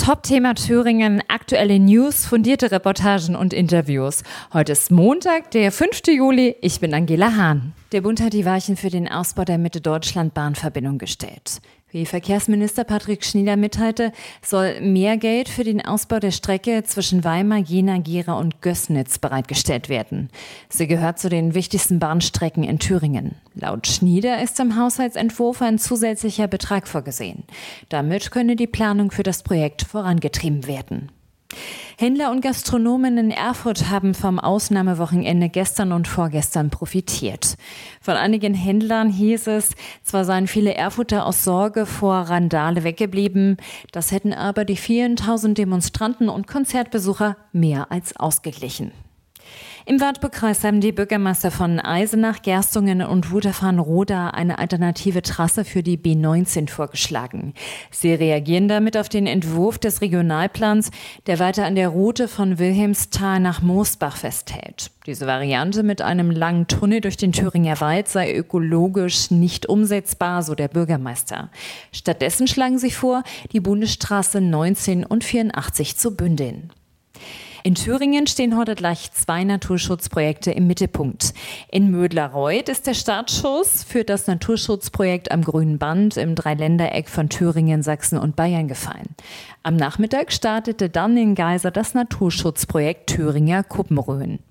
Top-Thema Thüringen, aktuelle News, fundierte Reportagen und Interviews. Heute ist Montag, der 5. Juli. Ich bin Angela Hahn. Der Bund hat die Weichen für den Ausbau der Mitte-Deutschland-Bahnverbindung gestellt. Wie Verkehrsminister Patrick Schnieder mitteilte, soll mehr Geld für den Ausbau der Strecke zwischen Weimar, Jena, Gera und Gößnitz bereitgestellt werden. Sie gehört zu den wichtigsten Bahnstrecken in Thüringen. Laut Schnieder ist im Haushaltsentwurf ein zusätzlicher Betrag vorgesehen. Damit könne die Planung für das Projekt vorangetrieben werden. Händler und Gastronomen in Erfurt haben vom Ausnahmewochenende gestern und vorgestern profitiert. Von einigen Händlern hieß es, zwar seien viele Erfurter aus Sorge vor Randale weggeblieben, das hätten aber die vielen tausend Demonstranten und Konzertbesucher mehr als ausgeglichen. Im Wartburg-Kreis haben die Bürgermeister von Eisenach, Gerstungen und Wutachfahn-Roda eine alternative Trasse für die B19 vorgeschlagen. Sie reagieren damit auf den Entwurf des Regionalplans, der weiter an der Route von Wilhelmsthal nach Moosbach festhält. Diese Variante mit einem langen Tunnel durch den Thüringer Wald sei ökologisch nicht umsetzbar, so der Bürgermeister. Stattdessen schlagen sie vor, die Bundesstraße 19 und 84 zu bündeln. In Thüringen stehen heute gleich 2 Naturschutzprojekte im Mittelpunkt. In Mödlareuth ist der Startschuss für das Naturschutzprojekt am Grünen Band im Dreiländereck von Thüringen, Sachsen und Bayern gefallen. Am Nachmittag startete dann in Geisa das Naturschutzprojekt Thüringer Kuppenröhren.